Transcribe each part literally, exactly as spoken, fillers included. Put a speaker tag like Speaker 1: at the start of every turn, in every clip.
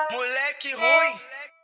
Speaker 1: Moleque ruim.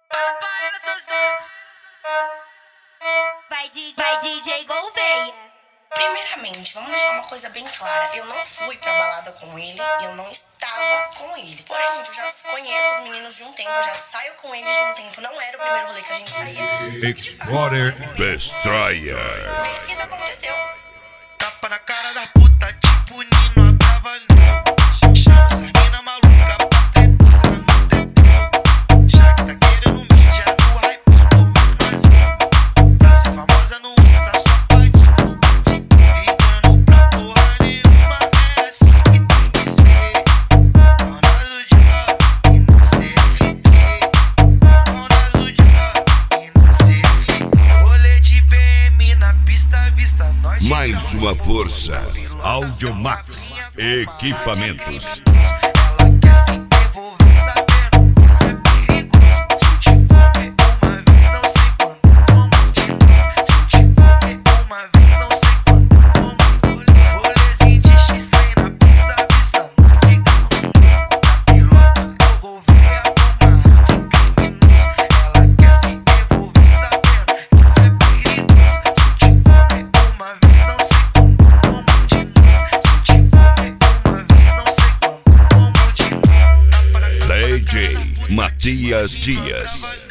Speaker 2: Vai D J, vai D J Gouveia.
Speaker 3: Primeiramente, vamos deixar uma coisa bem clara. Eu não fui pra balada com ele, eu não estava com ele. Porém, gente, eu já conheço os meninos de um tempo, eu já saio com eles de um tempo. Não era o primeiro rolê que a gente saía.
Speaker 4: Explorer Destroyer.
Speaker 3: Desde que isso aconteceu.
Speaker 1: Tapa na cara da puta, tipo Nino Abravanel. Chama essa mina maluca pra tretar no tetão. Já que tá querendo mídia no hype do menor. Pra ser famosa no Insta só pra divulgar. Tipo, ligando pra porra nenhuma. É assim que tem que ser. Dona do dia e não C L T. Dona do dia e não C L T. Rolê de B M na pista, vista nós.
Speaker 4: Mais uma força. Audiomax Equipamentos.
Speaker 1: Ela quer se envolver sabendo que isso é perigoso. Se eu te comer uma vez, não sei quando, como de novo. Se eu te comer uma vez, não sei quando, como de novo. Rolezinho de X trem na pista, vista não diga não. Na pilota eu Gouveia com uma de criminoso. Ela quer se envolver sabendo que isso é perigoso. Se eu te comer uma vez, não sei quando, como de novo. Se eu te comer uma vez, não sei quando, como de novo. Tapa na cara
Speaker 4: D J Matias Dias.